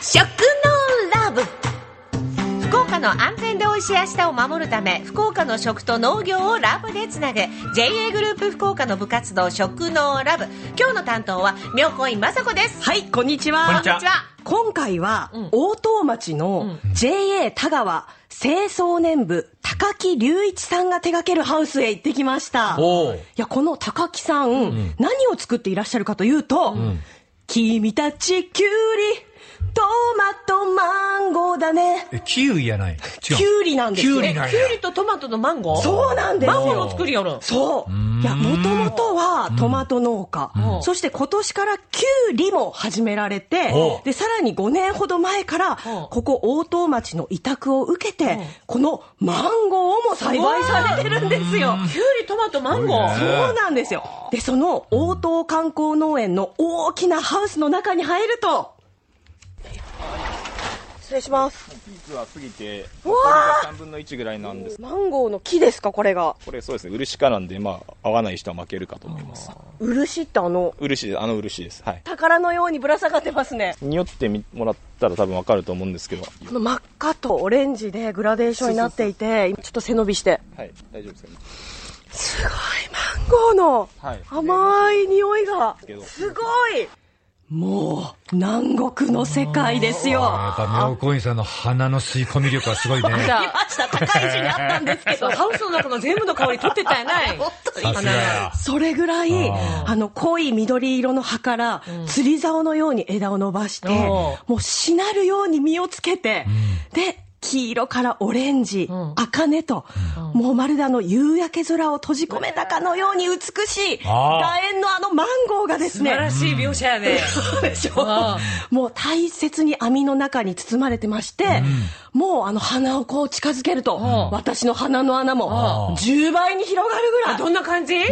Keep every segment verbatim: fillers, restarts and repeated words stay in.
食のラブ。福岡の安全で美味しい明日を守るため、福岡の食と農業をラブでつなぐ ジェイエー グループ福岡の部活動食のラブ。今日の担当は妙高院雅子です。 はい、こんにちは。 こんにちは。 今回は、うん、大東町の ジェイエー 田川清掃年部高木隆一さんが手掛けるハウスへ行ってきました。 おいや、この高木さん、うん、何を作っていらっしゃるかというと、うん、君たちキュウリトマトマンゴーだね。 え、キウイやない。違う。 キュウリなんですよ。 キュウリなんや。 キュウリとトマトのマンゴー。 そうなんですよ。 マンゴーの作りよる。 そう。いや、もともとはトマト農家、うん、そして今年からキュウリも始められて、うん、でさらにごねんほど前から、うん、ここ大東町の委託を受けて、うん、このマンゴーも栽培されてるんですよ。 キュウリトマトマンゴー。 そうなんですよ。でその大東観光農園の大きなハウスの中に入ると、失礼します。 ピークは過ぎて残りがさんぶんのいちぐらいなんです。 マンゴーの木ですか、これが。 これそうですね、漆科なんで、まあ合わない人は負けるかと思います。 漆ってあの漆です、あの漆です。はい。 宝のようにぶら下がってますね。 匂ってみもらったら多分わかると思うんですけど、この真っ赤とオレンジでグラデーションになっていて、ちょっと背伸びして。 はい、大丈夫ですかね。 すごいマンゴーの甘い匂いが、すごい。もう南国の世界ですよ。 やっぱ妙高院さんの鼻の吸い込み力はすごいね。 ありました。高い位置にあったんですけど、 ハウスの中の全部の香り取ってたやない。 それぐらいあの濃い緑色の葉から釣り竿のように枝を伸ばして、うん、もうしなるように実をつけて、うん、で黄色からオレンジ、うん、茜と、うん、もうまるであの夕焼け空を閉じ込めたかのように美しい楕円のあのマンゴーがですね、 素晴らしい描写やね。 そうでしょう。もう大切に網の中に包まれてまして、うん、もうあの鼻をこう近づけると、うん、私の鼻の穴もじゅうばいに広がるぐらい。 どんな感じ？も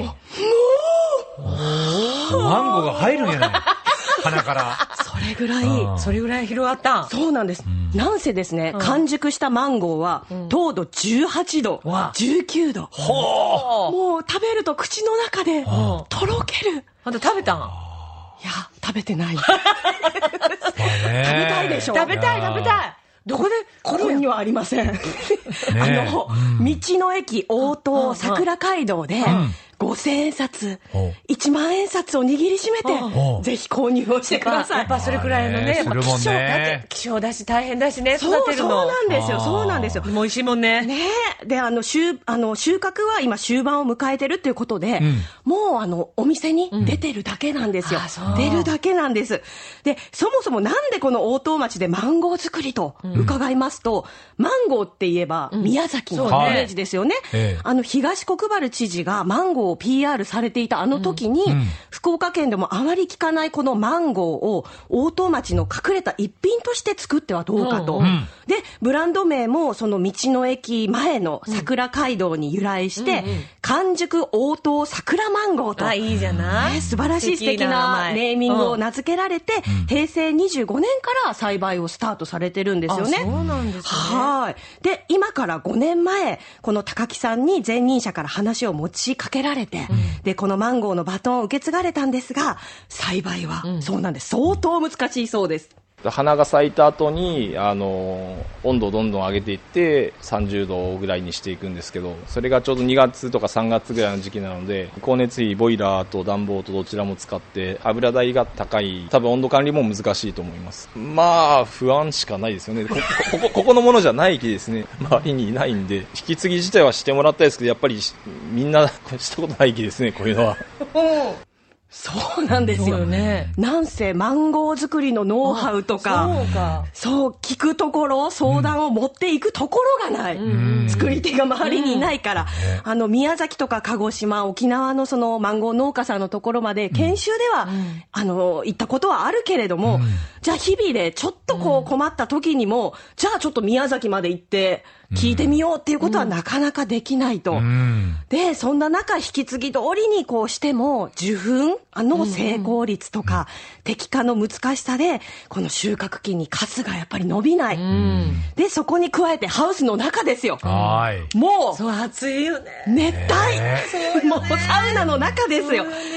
うマンゴーが入るんやない。鼻からそれぐらいそれぐらい広がった。 そうなんです、うん、なんせですね、うん、完熟したマンゴーは、うん、糖度じゅうはちど、うん、じゅうきゅうど、ほもう食べると口の中でとろける。 あんた食べたん？いや食べてない。食べたいでしょ。 食べたい食べたい。どこで？ ここにはありません。あの、うん、道の駅大東桜街道で、うんごせんえん札、いちまんえん札を握りしめて、ぜひ購入をしてください。 やっぱそれくらいのね、やっぱ希少、だって希少だし大変だしね、育てるの。 そうなんですよ、そうなんですよ。 もう美味しいもんね。 ねで、あの、収、あの、収穫は今終盤を迎えてるっていうことで、うん、もうあの、お店に出てるだけなんですよ。うん、出るだけなんです。で、そもそもなんでこの大東町でマンゴー作りと伺いますと、うん、マンゴーって言えば宮崎のイメージですよね。うんねあの、東国原知事がマンゴーを ピーアール されていたあの時に、うん、福岡県でもあまり聞かないこのマンゴーを大東町の隠れた一品として作ってはどうかと、うんうん、でブランド名もその道の駅前の桜街道に由来して、うんうん、完熟大東桜マンゴーと、 あいいじゃない、 ね、素晴らしい素敵なネーミングを名付けられて、うん、へいせいにじゅうごねんから栽培をスタートされてるんですよね。 あそうなんですね。 はいで今からごねんまえこの高木さんに前任者から話を持ちかけられて、うんでこのマンゴーのバトンを受け継がれたんですが、栽培は、うん、そうなんです、相当難しいそうです。 花が咲いた後にあの温度をどんどん上げていってさんじゅうどぐらいにしていくんですけど、それがちょうどにがつとかさんがつぐらいの時期なので、光熱費ボイラーと暖房とどちらも使って油代が高い、多分温度管理も難しいと思います。まあ不安しかないですよね。こここここのものじゃない木ですね、周りにいないんで。引き継ぎ自体はしてもらったいですけど、やっぱりみんなしたことない木ですね、こういうのは。 そうなんですよ、ね、なんせマンゴー作りのノウハウとか、そうか、そう聞くところ、相談を持っていくところがない、うん、作り手が周りにいないから、うん、あの宮崎とか鹿児島、沖縄のそのマンゴー農家さんのところまで研修では、うん、あの行ったことはあるけれども、うん、じゃあ日々でちょっとこう困った時にも、うん、じゃあちょっと宮崎まで行って聞いてみようっていうことはなかなかできないと、うん、でそんな中引き継ぎ通りにこうしても受粉あの成功率とか、うん、適化の難しさでこの収穫期にカスがやっぱり伸びない、うん、でそこに加えてハウスの中ですよ、 はいもうそう暑いよね、 熱帯、もうサウナの中ですよ。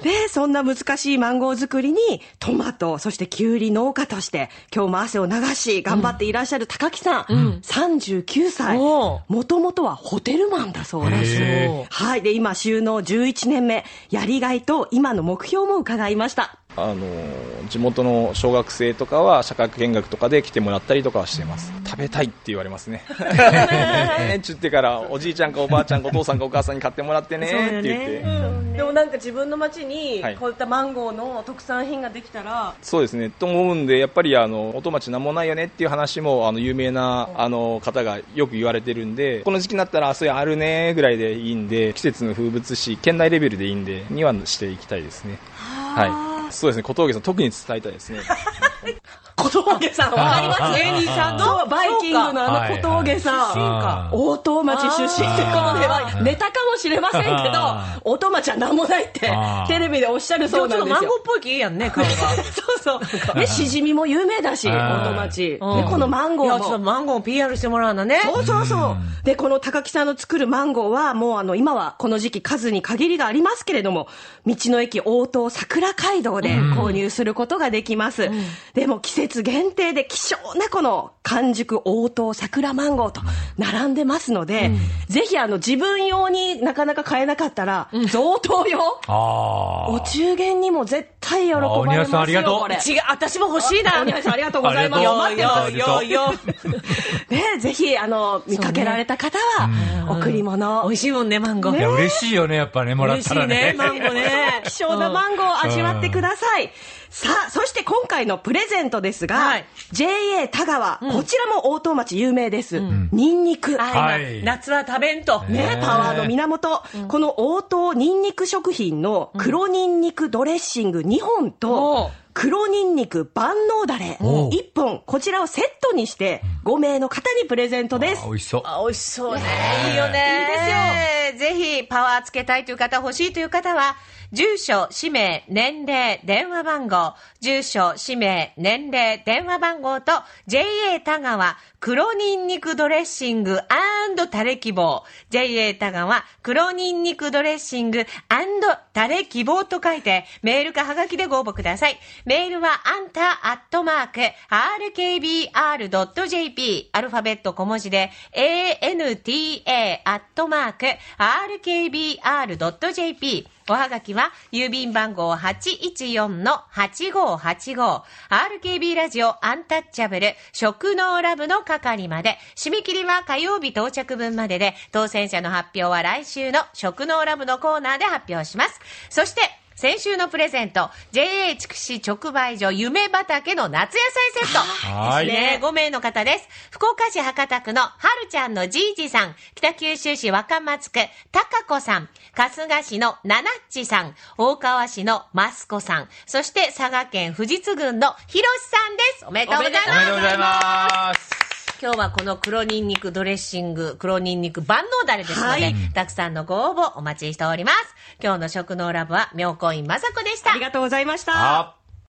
で、そんな難しいマンゴー作りに、トマト、そしてキュウリ農家として、今日も汗を流し、頑張っていらっしゃる高木さん、うん、さんじゅうきゅうさい。もともとはホテルマンだそうです。はい。で、今、就農じゅういちねんめ、やりがいと今の目標も伺いました。 あの地元の小学生とかは社会科見学とかで来てもらったりとかはしてます。食べたいって言われますねねちゅってからおじいちゃんかおばあちゃんかお父さんかお母さんに買ってもらってねって言って、 うん、でもなんか自分の町にこういったマンゴーの特産品ができたら、はい、 そうですねと思うんで、やっぱりあの音町なんもないよねっていう話もあの有名なあの方がよく言われてるんで、この時期になったらそれあるねぐらいでいいんで、季節の風物詩県内レベルでいいんでにはしていきたいですね。はい、そうですね、小峠さん特に伝えたいですね小峠さんわかります芸人さんのバイキングのあの小峠さん、はいはい、大東町出身ってことではネタかもしれませんけど、大東町は何もないってテレビでおっしゃるそうなんですよ。 ちょっとマンゴーっぽい気いいやんね顔がそうそうでしじみも有名だし大東町で、このマンゴーもいやちょっとマンゴーを ピーアール してもらうのね。 そうそうそうで、この高木さんの作るマンゴーはもうあの今はこの時期数に限りがありますけれども、道の駅大東桜街道で購入することができます、うん、でも季節限定で希少なこの完熟大東桜マンゴーと並んでますので、うん、ぜひあの自分用になかなか買えなかったら、うん、贈答用あお中元にも絶対喜ばれますよ。おにゃさんありがとう。 これ違う、私も欲しいな。おにゃさんありがとうございます。 よよよよね、ぜひあの見かけられた方は、ね、贈り物、 美味しいもんねマンゴー、 ね、いや嬉しいよねやっぱね、もらったらね、 嬉しいねマンゴーね希少なマンゴーを味わってください。さあ、そして今回のプレゼントですが、はい、ジェイエー 田川、うん、こちらも大東町有名です、うん、ニンニク、 はい、夏は食べんと、 ね、パワーの源、うん、この大東ニンニク食品の黒ニンニクドレッシングにほんと、うん、黒ニンニク万能だれいっぽん、こちらをセットにしてごめいの方にプレゼントです。 美味しそう。 あ、美味しそうね。いいよね。いいですよ。ぜひパワーつけたいという方、欲しいという方は、住所、氏名、年齢、電話番号、住所、氏名、年齢、電話番号と ジェイエー 田川黒ニンニクドレッシング&タレ希望 ジェイエー 田川黒ニンニクドレッシング&タレ希望と書いてメールかはがきでご応募ください。メールはあんたアットマーク アールケービーアールドットジェーピー アルファベット小文字で エーエヌティーエー アットマーク アールケービーアールドットジェーピー、おはがきは郵便番号 はちいちよんのはちごはちご アールケービー ラジオアンタッチャブル食農ラブの係まで。締め切りは火曜日到着分までで、当選者の発表は来週の食農ラブのコーナーで発表します。そして先週のプレゼント ジェイエー 筑紫直売所夢畑の夏野菜セットですね。ごめいの方です。福岡市博多区のはるちゃんのじいじさん、北九州市若松区たかこさん、春日市のななっちさん、大川市のますこさん、そして佐賀県富士津郡のひろしさんです。おめでとうございます。 おめでとうございます。 今日はこの黒ニンニクドレッシング、黒ニンニク万能だれですので、はい、たくさんのご応募お待ちしております。今日の食農ラブは妙高院まさこでした。 ありがとうございました。